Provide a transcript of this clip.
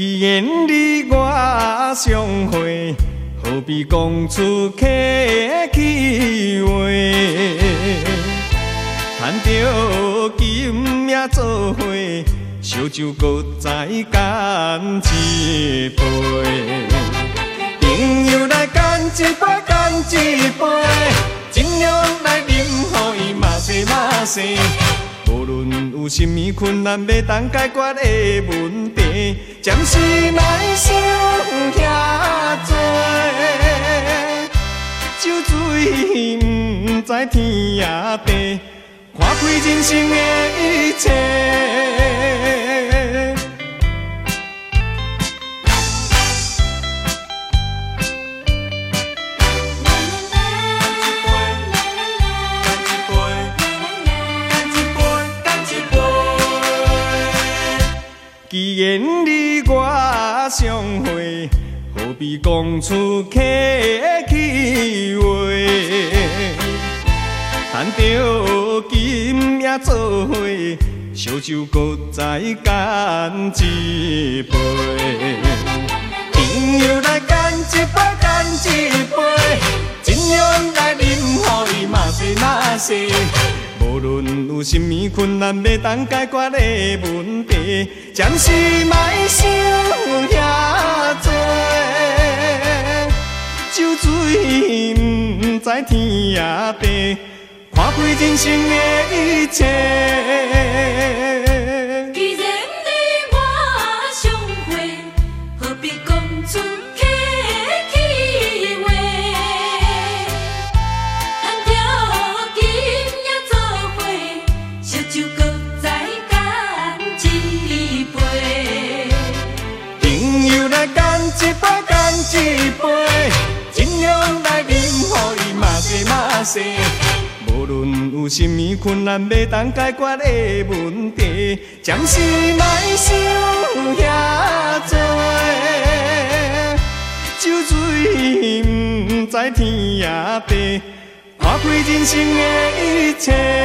既然你我相会，何必讲出客气话？赚着金命做伙，烧酒搁再干一杯。朋友来干一杯，干一杯，尽量来饮，予伊嘛西嘛西。无论有甚物困难，要当解决的问题，暂时莫想遐多。酒醉不知天也地，看开人生的一切。既然你我相会，何必讲出客气话？赚着金命做伙，烧酒搁再干一杯。朋友来干一杯，干一杯，尽量来饮，予伊嘛西嘛西。无论有甚物困难，要当解决的问题，暂时莫想遐多。酒醉不知天也地，看开人生的一切。 既然你我相会，何必讲出客气话？赚着金也做伙，烧酒搁再干一杯。 朋友来干一杯，干一杯，尽量来饮，予伊嘛西嘛西。无论有甚物困难，要当解决的问题，暂时莫想遐多。酒醉不知天也地，看开人生的一切。